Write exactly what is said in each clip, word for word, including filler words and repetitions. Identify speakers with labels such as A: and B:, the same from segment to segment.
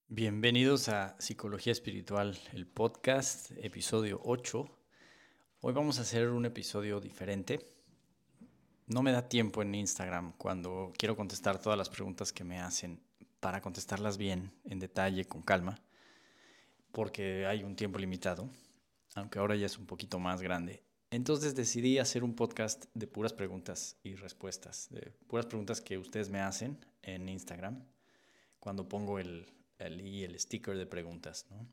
A: Bienvenidos a Psicología Espiritual, el podcast, episodio ocho. Hoy vamos a hacer un episodio diferente. No me da tiempo en Instagram cuando quiero contestar todas las preguntas que me hacen para contestarlas bien, en detalle, con calma, porque hay un tiempo limitado, aunque ahora ya es un poquito más grande. Entonces decidí hacer un podcast de puras preguntas y respuestas, de puras preguntas que ustedes me hacen en Instagram cuando pongo el, el, el sticker de preguntas, ¿no?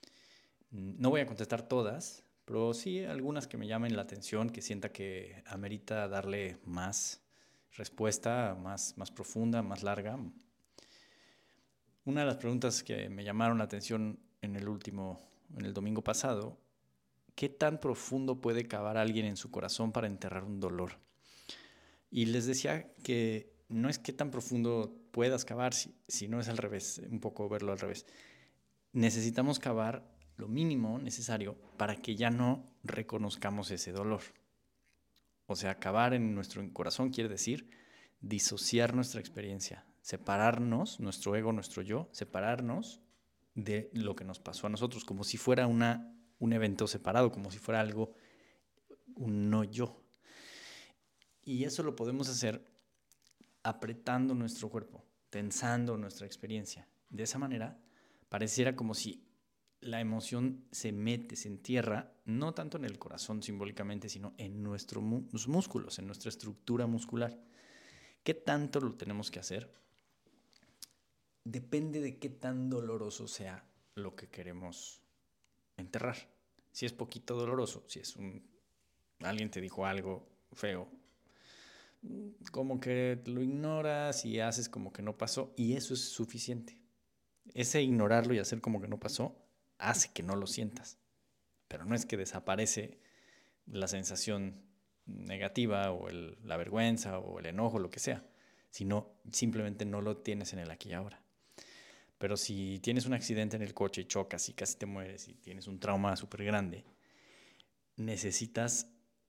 A: No voy a contestar todas, pero sí algunas que me llamen la atención, que sienta que amerita darle más respuesta, más, más profunda, más larga. Una de las preguntas que me llamaron la atención en el último, en el domingo pasado, ¿qué tan profundo puede cavar alguien en su corazón para enterrar un dolor? Y les decía que no es qué tan profundo puedas cavar, si, si no es al revés, un poco verlo al revés. Necesitamos cavar lo mínimo necesario para que ya no reconozcamos ese dolor. O sea, cavar en nuestro corazón quiere decir disociar nuestra experiencia, separarnos, nuestro ego, nuestro yo, separarnos de lo que nos pasó a nosotros, como si fuera una, un evento separado, como si fuera algo, un no yo. Y eso lo podemos hacer apretando nuestro cuerpo, tensando nuestra experiencia. De esa manera, pareciera como si la emoción se mete, se entierra, no tanto en el corazón simbólicamente, sino en nuestros músculos, en nuestra estructura muscular. ¿Qué tanto lo tenemos que hacer? Depende de qué tan doloroso sea lo que queremos enterrar. Si es poquito doloroso, si es un alguien te dijo algo feo, como que lo ignoras y haces como que no pasó, y eso es suficiente. Ese ignorarlo y hacer como que no pasó hace que no lo sientas, pero no es que desaparece la sensación negativa o el, la vergüenza o el enojo, lo que sea, sino simplemente no lo tienes en el aquí y ahora. Pero si tienes un accidente en el coche y chocas y casi te mueres y tienes un trauma súper grande, necesitas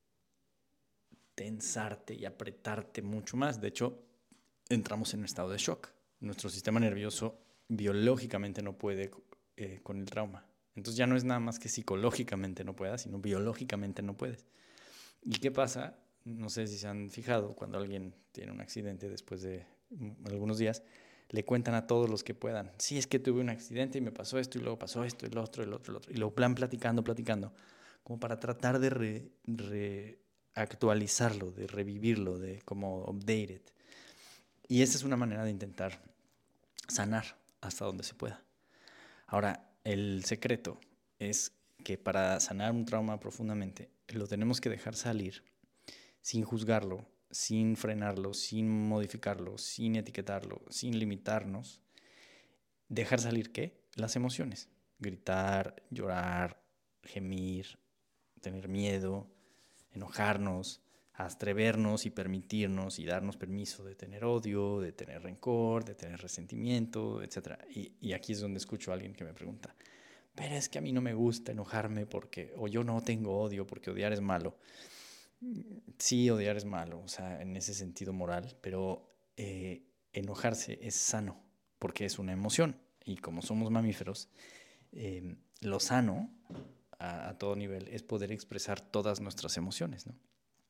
A: tensarte y apretarte mucho más. De hecho, entramos en un estado de shock. Nuestro sistema nervioso biológicamente no puede eh, con el trauma. Entonces ya no es nada más que psicológicamente no puedas, sino biológicamente no puedes. ¿Y qué pasa? No sé si se han fijado, cuando alguien tiene un accidente después de algunos días, le cuentan a todos los que puedan. Sí, es que tuve un accidente y me pasó esto y luego pasó esto y lo otro y lo otro y lo otro. Y lo van platicando, platicando, como para tratar de re, re actualizarlo, de revivirlo, de como update it. Y esa es una manera de intentar sanar hasta donde se pueda. Ahora, el secreto es que para sanar un trauma profundamente, lo tenemos que dejar salir sin juzgarlo, sin frenarlo, sin modificarlo, sin etiquetarlo, sin limitarnos. Dejar salir, ¿qué? Las emociones. Gritar, llorar, gemir, tener miedo, enojarnos, atrevernos y permitirnos y darnos permiso de tener odio, de tener rencor, de tener resentimiento, etcétera. Y, y aquí es donde escucho a alguien que me pregunta, pero es que a mí no me gusta enojarme porque, o yo no tengo odio porque odiar es malo. Sí, odiar es malo, o sea, en ese sentido moral, pero eh, enojarse es sano porque es una emoción. Y como somos mamíferos, eh, lo sano a, a todo nivel es poder expresar todas nuestras emociones, ¿no?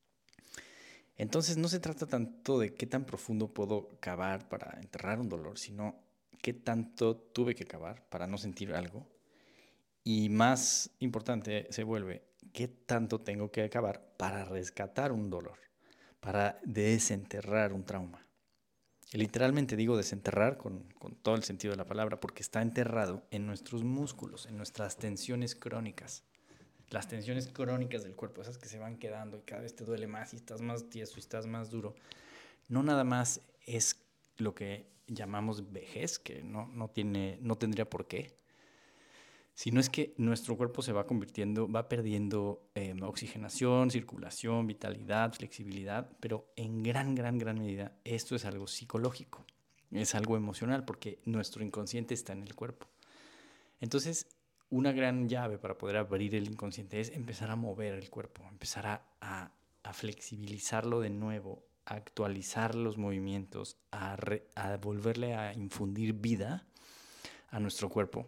A: Entonces no se trata tanto de qué tan profundo puedo cavar para enterrar un dolor, sino qué tanto tuve que cavar para no sentir algo. Y más importante se vuelve qué tanto tengo que cavar para rescatar un dolor, para desenterrar un trauma. Y literalmente digo desenterrar con, con todo el sentido de la palabra, porque está enterrado en nuestros músculos, en nuestras tensiones crónicas. Las tensiones crónicas del cuerpo, esas que se van quedando y cada vez te duele más y estás más tieso y estás más duro, no nada más es lo que llamamos vejez, que no, no, tiene, no tendría por qué, sino es que nuestro cuerpo se va convirtiendo, va perdiendo eh, oxigenación, circulación, vitalidad, flexibilidad, pero en gran, gran, gran medida esto es algo psicológico, es algo emocional, porque nuestro inconsciente está en el cuerpo. Entonces, una gran llave para poder abrir el inconsciente es empezar a mover el cuerpo, empezar a, a, a flexibilizarlo de nuevo, a actualizar los movimientos, a, re, a volverle a infundir vida a nuestro cuerpo.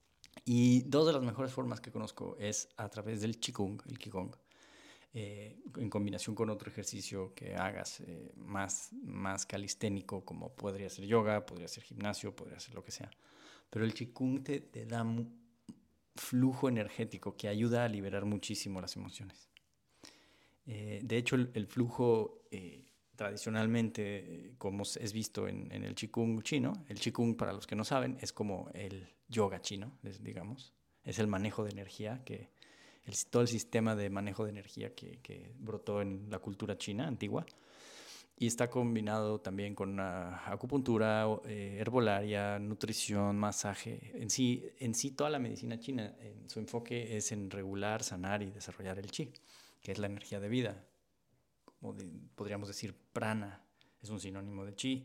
A: Y dos de las mejores formas que conozco es a través del Qigong, el Qigong, eh, en combinación con otro ejercicio que hagas eh, más, más calisténico, como podría ser yoga, podría ser gimnasio, podría ser lo que sea. Pero el Qigong te, te da un flujo energético que ayuda a liberar muchísimo las emociones. Eh, de hecho, el, el flujo eh, tradicionalmente, eh, como es visto en, en el Qigong chino, el Qigong, para los que no saben, es como el yoga chino, es, digamos. Es el manejo de energía, que el, todo el sistema de manejo de energía que, que brotó en la cultura china antigua. Y está combinado también con una acupuntura, eh, herbolaria, nutrición, masaje. En sí, en sí, toda la medicina china, en su enfoque es en regular, sanar y desarrollar el chi, que es la energía de vida. Como de, podríamos decir prana, es un sinónimo de chi.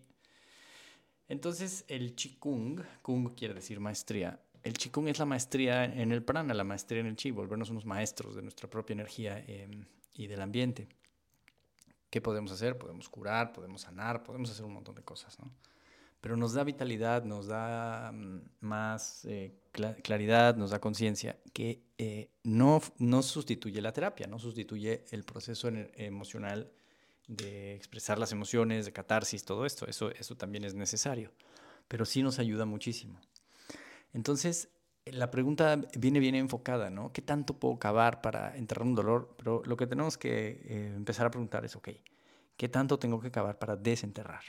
A: Entonces, el Qigong, Kung quiere decir maestría. El Qigong es la maestría en el prana, la maestría en el chi, volvernos unos maestros de nuestra propia energía eh, y del ambiente. ¿Qué podemos hacer? Podemos curar, podemos sanar, podemos hacer un montón de cosas, ¿no? Pero nos da vitalidad, nos da um, más eh, cl- claridad, nos da conciencia, que eh, no, no sustituye la terapia, no sustituye el proceso en- emocional de expresar las emociones, de catarsis, todo esto. Eso, eso también es necesario, pero sí nos ayuda muchísimo. Entonces, la pregunta viene bien enfocada, ¿no? ¿Qué tanto puedo cavar para enterrar un dolor? Pero lo que tenemos que eh, empezar a preguntar es, ok, ¿qué tanto tengo que cavar para desenterrar?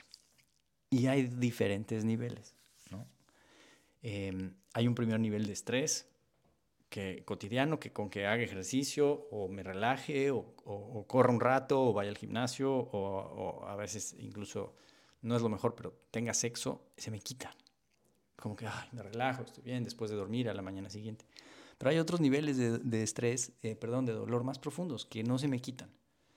A: Y hay diferentes niveles, ¿no? Eh, hay un primer nivel de estrés que, cotidiano, que con que haga ejercicio o me relaje o, o, o corra un rato o vaya al gimnasio o, o a veces incluso, no es lo mejor, pero tenga sexo, se me quita. Como que ay, me relajo, estoy bien después de dormir a la mañana siguiente. Pero hay otros niveles de, de estrés, eh, perdón, de dolor más profundos que no se me quitan.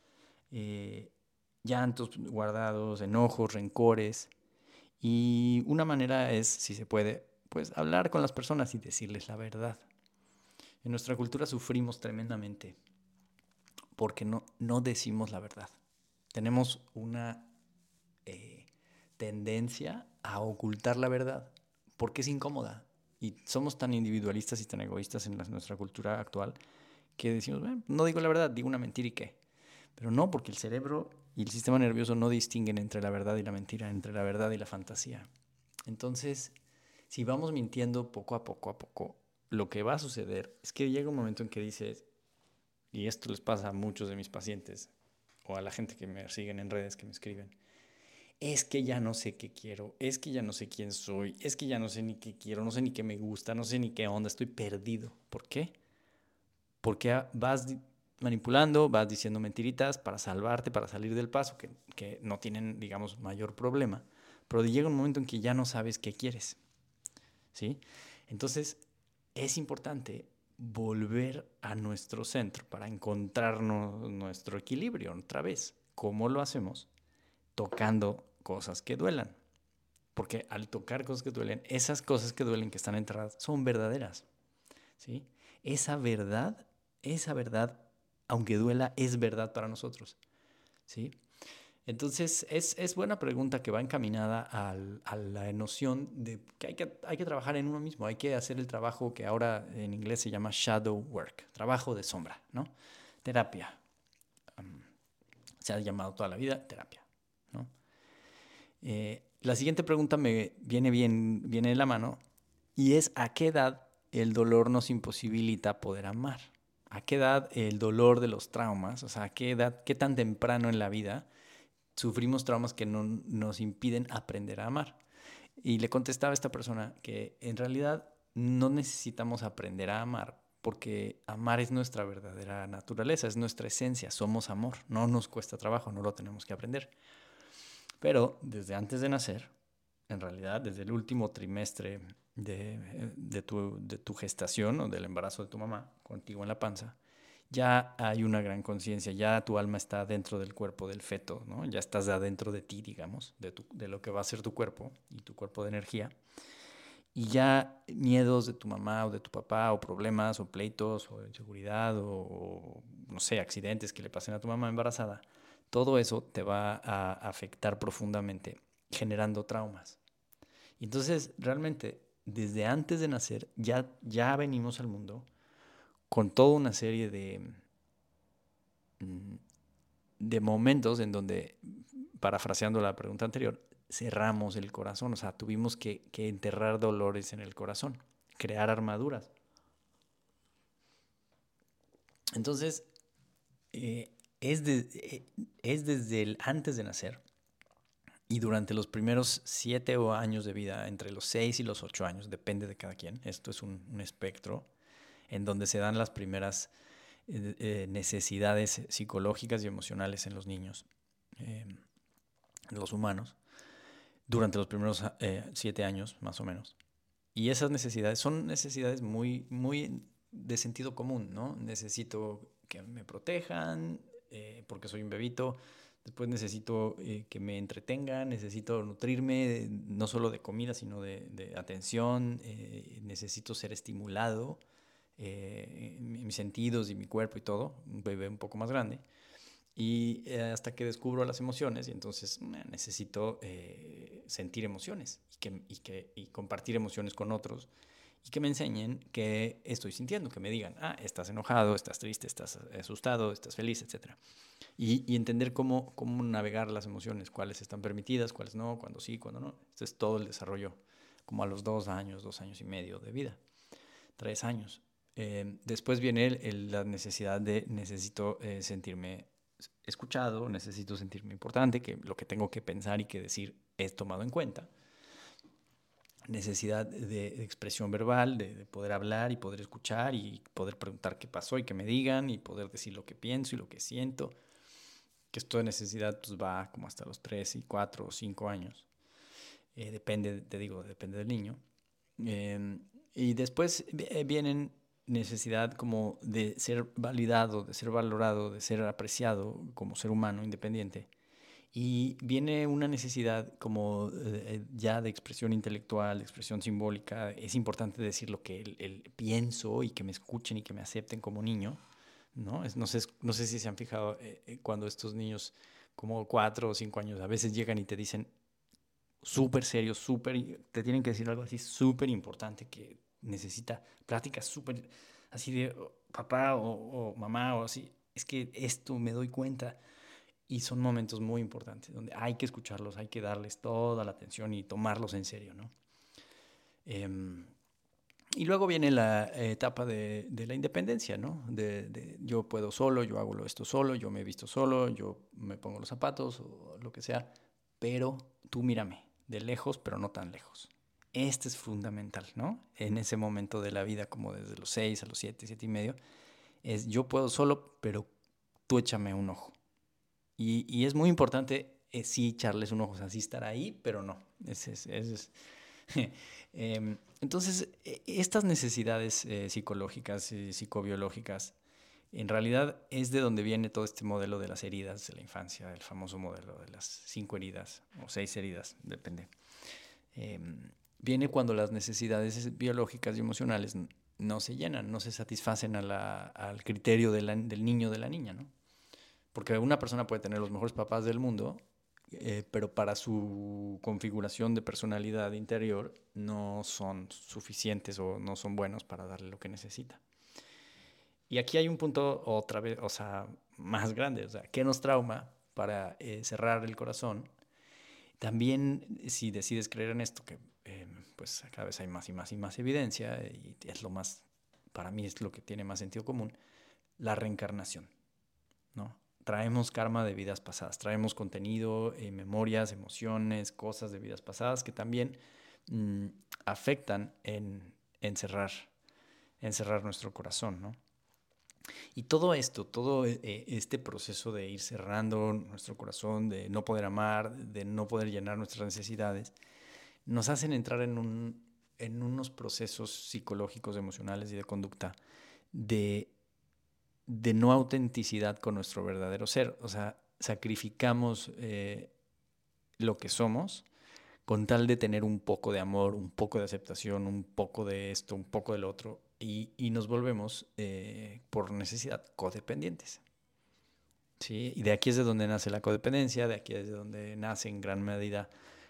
A: Eh, llantos guardados, enojos, rencores. Y una manera es, si se puede, pues hablar con las personas y decirles la verdad. En nuestra cultura sufrimos tremendamente porque no, no decimos la verdad. Tenemos una eh, tendencia a ocultar la verdad porque es incómoda. Y somos tan individualistas y tan egoístas en la, nuestra cultura actual que decimos, bueno, no digo la verdad, digo una mentira y qué. Pero no, porque el cerebro y el sistema nervioso no distinguen entre la verdad y la mentira, entre la verdad y la fantasía. Entonces, si vamos mintiendo poco a poco a poco, lo que va a suceder es que llega un momento en que dices, y esto les pasa a muchos de mis pacientes o a la gente que me siguen en redes, que me escriben, es que ya no sé qué quiero, es que ya no sé quién soy, es que ya no sé ni qué quiero, no sé ni qué me gusta, no sé ni qué onda, estoy perdido. ¿Por qué? Porque vas manipulando, vas diciendo mentiritas para salvarte, para salir del paso, que, que no tienen, digamos, mayor problema. Pero llega un momento en que ya no sabes qué quieres, ¿sí? Entonces, es importante volver a nuestro centro para encontrarnos nuestro equilibrio otra vez. ¿Cómo lo hacemos? Tocando cosas que duelan. Porque al tocar cosas que duelen, esas cosas que duelen, que están enterradas, son verdaderas, ¿sí? Esa verdad, esa verdad, aunque duela, es verdad para nosotros, ¿sí? Entonces, es, es buena pregunta que va encaminada al, a la noción de que hay, que hay que trabajar en uno mismo, hay que hacer el trabajo que ahora en inglés se llama shadow work, trabajo de sombra, ¿no? Terapia. Um, se ha llamado toda la vida terapia, ¿no? Eh, la siguiente pregunta me viene bien, viene de la mano y es ¿a qué edad el dolor nos imposibilita poder amar? ¿A qué edad el dolor de los traumas, o sea, a qué edad, qué tan temprano en la vida sufrimos traumas que no nos impiden aprender a amar? Y le contestaba a esta persona que en realidad no necesitamos aprender a amar porque amar es nuestra verdadera naturaleza, es nuestra esencia, somos amor, no nos cuesta trabajo, no lo tenemos que aprender. Pero desde antes de nacer, en realidad desde el último trimestre de, de, tu, de tu gestación o del embarazo de tu mamá contigo en la panza, ya hay una gran conciencia, ya tu alma está dentro del cuerpo del feto, ¿no? Ya estás adentro de ti, digamos, de, tu, de lo que va a ser tu cuerpo y tu cuerpo de energía. Y ya miedos de tu mamá o de tu papá o problemas o pleitos o inseguridad o, o no sé, accidentes que le pasen a tu mamá embarazada, todo eso te va a afectar profundamente, generando traumas. Y entonces, realmente, desde antes de nacer ya, ya venimos al mundo con toda una serie de, mm, de momentos en donde, parafraseando la pregunta anterior, cerramos el corazón, o sea, tuvimos que, que enterrar dolores en el corazón, crear armaduras. Entonces, eh, es, de- eh, es desde el antes de nacer y durante los primeros siete o años de vida, entre los seis y los ocho años, depende de cada quien, esto es un, un espectro, en donde se dan las primeras eh, eh, necesidades psicológicas y emocionales en los niños, eh, en los humanos, durante los primeros eh, siete años, más o menos. Y esas necesidades son necesidades muy, muy de sentido común, ¿no? Necesito que me protejan eh, porque soy un bebito. Después necesito eh, que me entretengan, necesito nutrirme de, no solo de comida, sino de, de atención. Eh, necesito ser estimulado, eh, mis sentidos y mi cuerpo y todo. Un bebé un poco más grande. Y eh, hasta que descubro las emociones y entonces eh, necesito eh, sentir emociones y, que, y, que, y compartir emociones con otros y que me enseñen qué estoy sintiendo, que me digan, ah, estás enojado, estás triste, estás asustado, estás feliz, etcétera. Y, y entender cómo, cómo navegar las emociones, cuáles están permitidas, cuáles no, cuándo sí, cuándo no. Este es todo el desarrollo, como a los dos años, dos años y medio de vida, tres años. Eh, después viene el, el, la necesidad de necesito eh, sentirme escuchado, necesito sentirme importante, que lo que tengo que pensar y que decir es tomado en cuenta. Necesidad de, de expresión verbal, de, de poder hablar y poder escuchar y poder preguntar qué pasó y que me digan y poder decir lo que pienso y lo que siento. Que esto de necesidad pues va como hasta los tres y cuatro o cinco años. Eh, depende, te digo, depende del niño. Eh, y después vienen necesidad como de ser validado, de ser valorado, de ser apreciado como ser humano independiente. Y viene una necesidad como eh, ya de expresión intelectual, de expresión simbólica. Es importante decir lo que el, el pienso y que me escuchen y que me acepten como niño, ¿no? Es, no sé, no sé si se han fijado eh, cuando estos niños como cuatro o cinco años a veces llegan y te dicen súper serios, súper, te tienen que decir algo así súper importante que necesita plática súper así de oh, papá o, o mamá o así. Es que esto me doy cuenta y son momentos muy importantes donde hay que escucharlos, hay que darles toda la atención y tomarlos en serio, ¿no? Eh, y luego viene la etapa de, de la independencia, ¿no? De, de yo puedo solo, yo hago esto solo, yo me he visto solo, yo me pongo los zapatos o lo que sea, pero tú mírame, de lejos, pero no tan lejos. Este es fundamental, ¿no? En ese momento de la vida, como desde los seis a los siete, siete y medio, es yo puedo solo, pero tú échame un ojo. Y, y es muy importante eh, sí echarles un ojo, o sea, sí estar ahí, pero no. Ese es, ese es. eh, entonces, estas necesidades eh, psicológicas y psicobiológicas, en realidad es de donde viene todo este modelo de las heridas de la infancia, el famoso modelo de las cinco heridas o seis heridas, depende. Eh, viene cuando las necesidades biológicas y emocionales no se llenan, no se satisfacen a la, al criterio de la, del niño o de la niña, ¿no? Porque una persona puede tener los mejores papás del mundo, eh, pero para su configuración de personalidad interior no son suficientes o no son buenos para darle lo que necesita. Y aquí hay un punto otra vez, o sea, más grande, o sea, ¿qué nos trauma para eh, cerrar el corazón? También, si decides creer en esto, que eh, pues cada vez hay más y más y más evidencia, y es lo más, para mí es lo que tiene más sentido común, la reencarnación, ¿no? Traemos karma de vidas pasadas, traemos contenido, eh, memorias, emociones, cosas de vidas pasadas que también mmm, afectan en, en, cerrar, en cerrar nuestro corazón, ¿no? Y todo esto, todo eh, este proceso de ir cerrando nuestro corazón, de no poder amar, de no poder llenar nuestras necesidades, nos hacen entrar en, un, en unos procesos psicológicos, emocionales y de conducta de de no autenticidad con nuestro verdadero ser. O sea, sacrificamos eh, lo que somos con tal de tener un poco de amor, un poco de aceptación, un poco de esto, un poco del otro, y, y nos volvemos, eh, por necesidad, codependientes. ¿Sí? Y de aquí es de donde nace la codependencia, de aquí es de donde nace en gran medida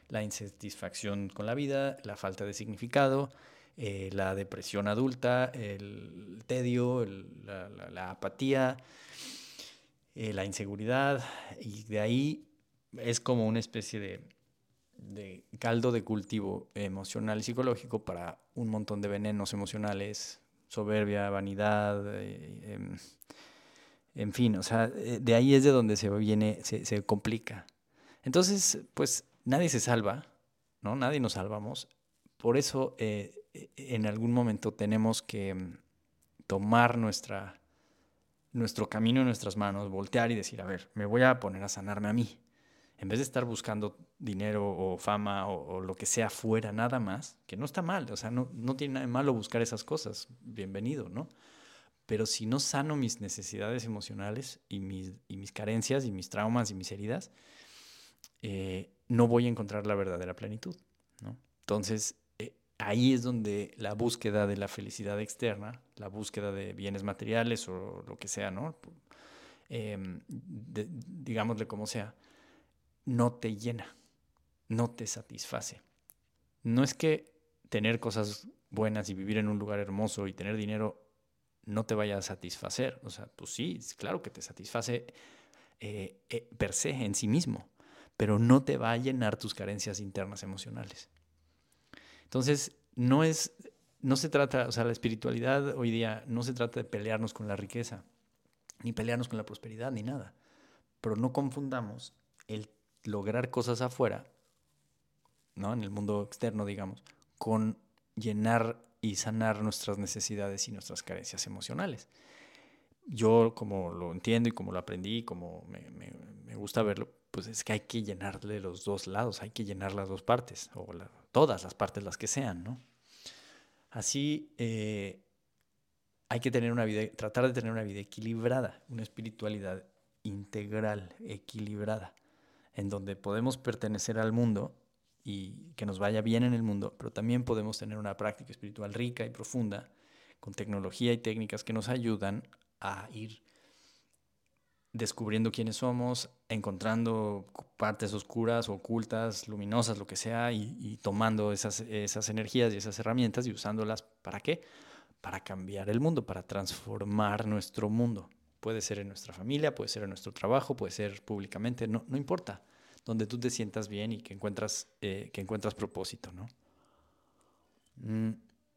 A: la insatisfacción con la vida, la falta de significado, eh, la depresión adulta, el tedio, el, la, la, la apatía, eh, la inseguridad, y de ahí es como una especie de, de caldo de cultivo emocional y psicológico para un montón de venenos emocionales, soberbia, vanidad, eh, eh, en fin, o sea, de ahí es de donde se viene, se, se complica. Entonces, pues nadie se salva, ¿no? Nadie nos salvamos. Por eso, eh, en algún momento tenemos que mm, tomar nuestra, nuestro camino en nuestras manos, voltear y decir, a ver, me voy a poner a sanarme a mí. En vez de estar buscando dinero o fama o, o lo que sea fuera nada más, que no está mal, o sea, no, no tiene nada de malo buscar esas cosas, bienvenido, ¿no? Pero si no sano mis necesidades emocionales y mis, y mis carencias y mis traumas y mis heridas, eh, no voy a encontrar la verdadera plenitud, ¿no? Entonces, eh, ahí es donde la búsqueda de la felicidad externa, la búsqueda de bienes materiales o lo que sea, ¿no? Eh, de, digámosle como sea, no te llena, no te satisface. No es que tener cosas buenas y vivir en un lugar hermoso y tener dinero no te vaya a satisfacer. O sea, pues sí, claro que te satisface eh, eh, per se en sí mismo, pero no te va a llenar tus carencias internas emocionales. Entonces, no es, no se trata, o sea, la espiritualidad hoy día no se trata de pelearnos con la riqueza, ni pelearnos con la prosperidad, ni nada. Pero no confundamos el lograr cosas afuera, ¿no? En el mundo externo, digamos, con llenar y sanar nuestras necesidades y nuestras carencias emocionales. Yo, como lo entiendo y como lo aprendí, como me, me, me gusta verlo, pues es que hay que llenarle los dos lados, hay que llenar las dos partes, o la, todas las partes, las que sean, ¿no? Así eh, hay que tener una vida, tratar de tener una vida equilibrada, una espiritualidad integral, equilibrada, en donde podemos pertenecer al mundo y que nos vaya bien en el mundo, pero también podemos tener una práctica espiritual rica y profunda, con tecnología y técnicas que nos ayudan a ir descubriendo quiénes somos, encontrando partes oscuras, ocultas, luminosas, lo que sea, y, y tomando esas, esas energías y esas herramientas y usándolas, ¿para qué? Para cambiar el mundo, para transformar nuestro mundo. Puede ser en nuestra familia, puede ser en nuestro trabajo, puede ser públicamente, no, no importa. Donde tú te sientas bien y que encuentras, eh, que encuentras propósito, ¿no? Mm,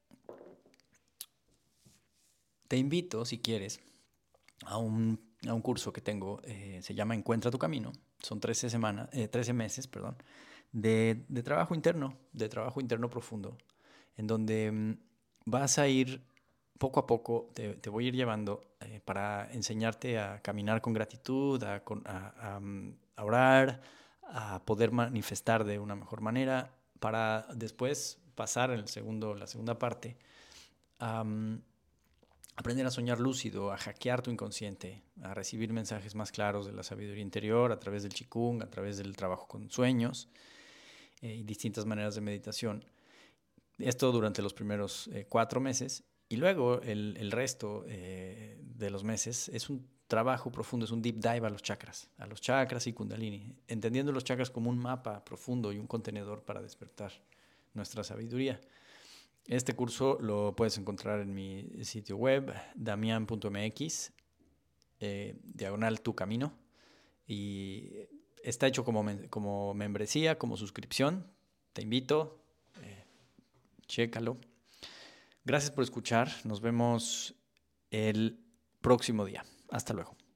A: te invito, si quieres, a un, a un curso que tengo, eh, se llama Encuentra tu Camino. Son trece semanas, eh, trece meses, perdón, de, de trabajo interno, de trabajo interno profundo, en donde mm, vas a ir poco a poco, te, te voy a ir llevando eh, para enseñarte a caminar con gratitud, a, a, a, a orar, a poder manifestar de una mejor manera, para después pasar en el segundo, la segunda parte a um, aprender a soñar lúcido, a hackear tu inconsciente, a recibir mensajes más claros de la sabiduría interior a través del Qigong, a través del trabajo con sueños eh, y distintas maneras de meditación. Esto durante los primeros eh, cuatro meses. Y luego el, el resto eh, de los meses es un trabajo profundo, es un deep dive a los chakras, a los chakras y Kundalini, entendiendo los chakras como un mapa profundo y un contenedor para despertar nuestra sabiduría. Este curso lo puedes encontrar en mi sitio web, damian punto m x, eh, diagonal tu camino, y está hecho como, como membresía, como suscripción. Te invito, eh, chécalo. Gracias por escuchar. Nos vemos el próximo día. Hasta luego.